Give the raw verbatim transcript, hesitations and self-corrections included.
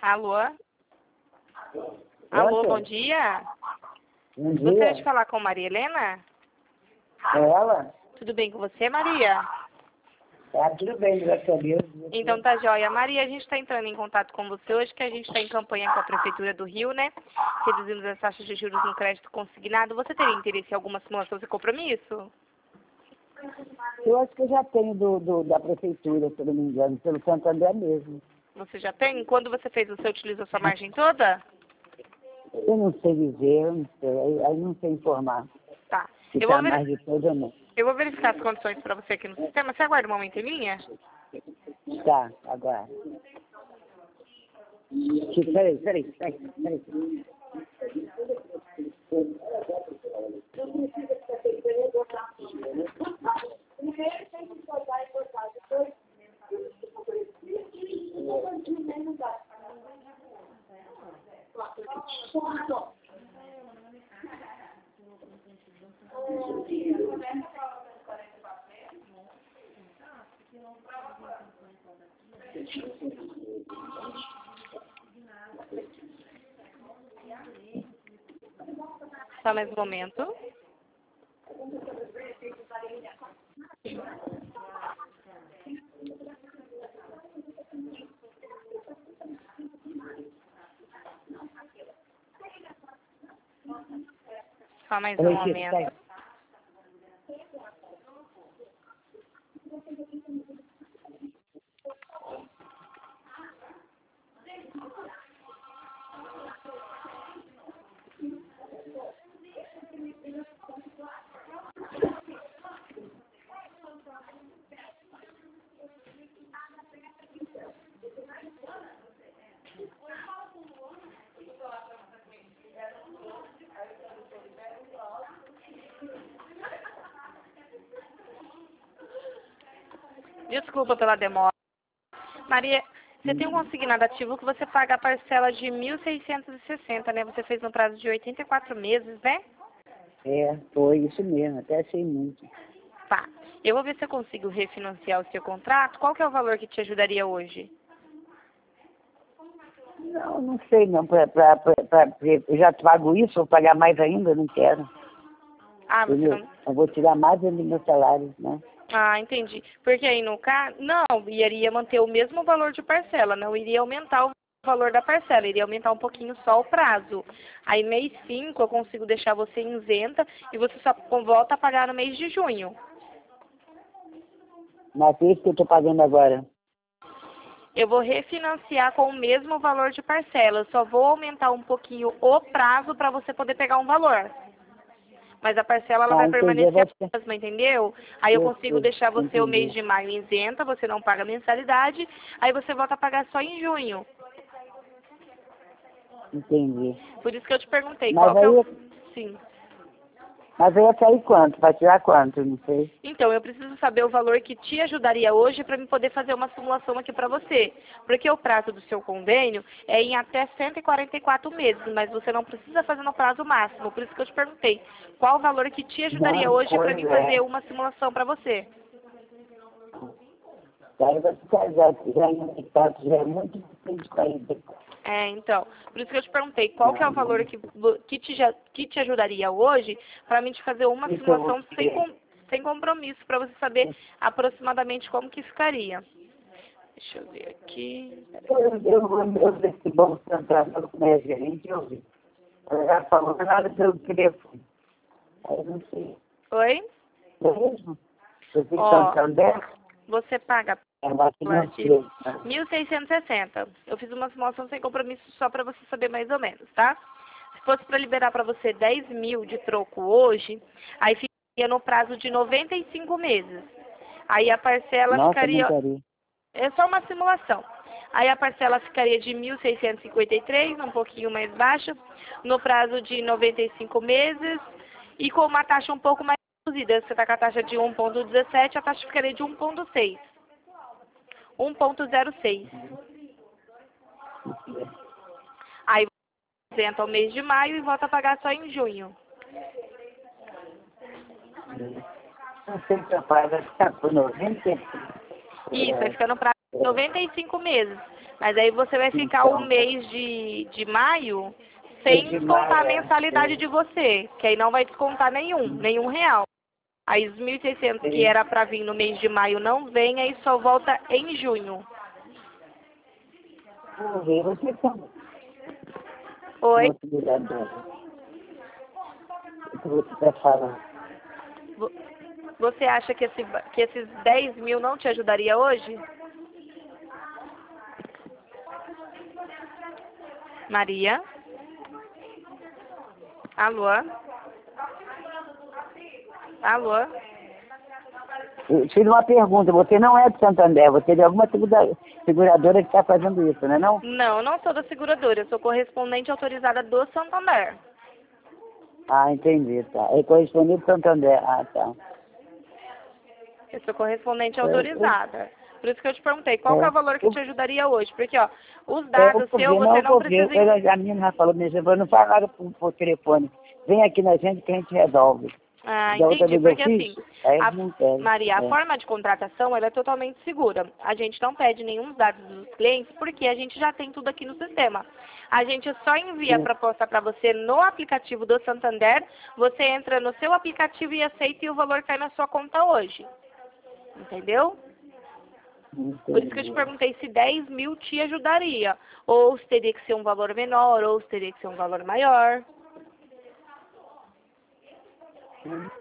Alô? Alô, bom dia. Bom dia. Gostaria de falar com Maria Helena? É ela? Tudo bem com você, Maria? Tá tudo bem, graças a Deus. Então tá jóia. Maria, a gente está entrando em contato com você hoje, que a gente está em campanha com a Prefeitura do Rio, né? Reduzimos as taxas de juros no crédito consignado. Você teria interesse em alguma simulação de compromisso? Eu acho que eu já tenho do, do, da prefeitura, se eu não me engano, pelo Santander mesmo. Você já tem? Quando você fez, você utilizou sua margem toda? Eu não sei dizer, eu não sei, aí, aí não sei informar. Tá. Se Eu tá vou, mais veri... de todo ou não. eu vou verificar as condições para você aqui no sistema. Você aguarda um momento em linha? Tá, agora. Chico, Peraí, peraí, peraí, peraí. Só mais um momento. Só mais um Peraí, Chico, peraí. momento. Desculpa pela demora. Maria, você tem um consignado ativo que você paga a parcela de mil seiscentos e sessenta, né? Você fez no prazo de oitenta e quatro meses, né? É, foi isso mesmo, até achei muito. Tá. Eu vou ver se eu consigo refinanciar o seu contrato. Qual que é o valor que te ajudaria hoje? Não, não sei não, pra, pra, pra, pra, eu já pago isso, vou pagar mais ainda, não quero. Ah, você Entendeu? não... Eu vou tirar mais do meu salário, né? Ah, entendi. Porque aí no caso, não, iria manter o mesmo valor de parcela, não iria aumentar o valor da parcela, iria aumentar um pouquinho só o prazo. Aí mês cinco eu consigo deixar você isenta e você só volta a pagar no mês de junho. Mas é isso que eu tô pagando agora. Eu vou refinanciar com o mesmo valor de parcela, eu só vou aumentar um pouquinho o prazo para você poder pegar um valor. Mas a parcela ela Tá, vai entendi, eu permanecer vou a ficar... mesma, entendeu? Aí eu Eu, consigo eu deixar você o mês entendi, de maio isenta, você não paga mensalidade, aí você volta a pagar só em junho. entendi. Por isso que eu te perguntei, Mas qual que é o... aí, Sim. mas aí ia cair quanto? Vai tirar quanto? Não sei. Então, eu preciso saber o valor que te ajudaria hoje para me poder fazer uma simulação aqui para você. Porque o prazo do seu convênio é em até cento e quarenta e quatro meses, mas você não precisa fazer no prazo máximo. Por isso que eu te perguntei, qual o valor que te ajudaria Não, hoje para pois mim é. fazer uma simulação para você? Aí vai ficar já, já em contato, já é muito difícil para ir. É, então, por isso que eu te perguntei, qual que é o Não, valor não. que, vo- que, te, já- que te ajudaria hoje para mim te fazer uma Isso eu vou simulação sem, ter. com- sem compromisso, para você saber aproximadamente como que ficaria. Deixa eu ver aqui. Eu, eu, eu desse Banco Central, com a minha gerente, eu vi. Ela já falou nada pelo telefone. Aí eu não sei. Oi? É mesmo? Eu fiz Ó, Santander, você paga é uma pela de financeira. mil seiscentos e sessenta. Eu fiz uma simulação sem compromisso só para você saber mais ou menos, tá? Se fosse para liberar para você dez mil de troco hoje, aí ficaria no prazo de noventa e cinco meses. Aí a parcela Nossa, não ficaria... queria. É só uma simulação. Aí a parcela ficaria de mil seiscentos e cinquenta e três, um pouquinho mais baixa, no prazo de noventa e cinco meses e com uma taxa um pouco mais reduzida. Você está com a taxa de um vírgula dezessete, a taxa ficaria de um vírgula seis. um vírgula zero seis. Aí você isenta ao mês de maio e volta a pagar só em junho. Não sei se eu pago, vai ficar por noventa. Isso, vai ficar no prazo noventa e cinco meses. Mas aí você vai ficar Então. o mês de, de maio sem De descontar a maio, é. mensalidade de você, que aí não vai descontar nenhum, nenhum real. Aí os mil e seiscentos que Sim. era para vir no mês de maio não vem, aí só volta em junho. Vou ver, você tem Oi? uma seguradora. O que você está falando? Vo- Você acha que, esse, que esses dez mil não te ajudaria hoje? Maria? Alô? Alô? Eu fiz uma pergunta, você não é de Santander, você é de alguma segura- seguradora que está fazendo isso, não é não? Não, eu não sou da seguradora, eu sou correspondente autorizada do Santander. Ah, entendi, tá. É correspondente Santander. Ah, tá. Eu sou correspondente É, autorizada. Por isso que eu te perguntei, qual que é é, o valor que eu, te ajudaria hoje? Porque, ó, os é, eu dados vou seus ver, não, você eu não vou ver. precisa... Ela, a menina já falou, mesmo, não faz nada por, por telefone. Vem aqui na gente que a gente resolve. Ah, Da outra entendi. vez eu Porque fiz, assim, aí a, não quero. Maria, a É. forma de contratação ela é totalmente segura. A gente não pede nenhum dados dos clientes porque a gente já tem tudo aqui no sistema. A gente só envia a Sim, proposta para você no aplicativo do Santander. Você entra no seu aplicativo e aceita e o valor cai na sua conta hoje. Entendeu? Por isso que eu te entendi. perguntei se dez mil te ajudaria. Ou se teria que ser um valor menor, ou se teria que ser um valor maior.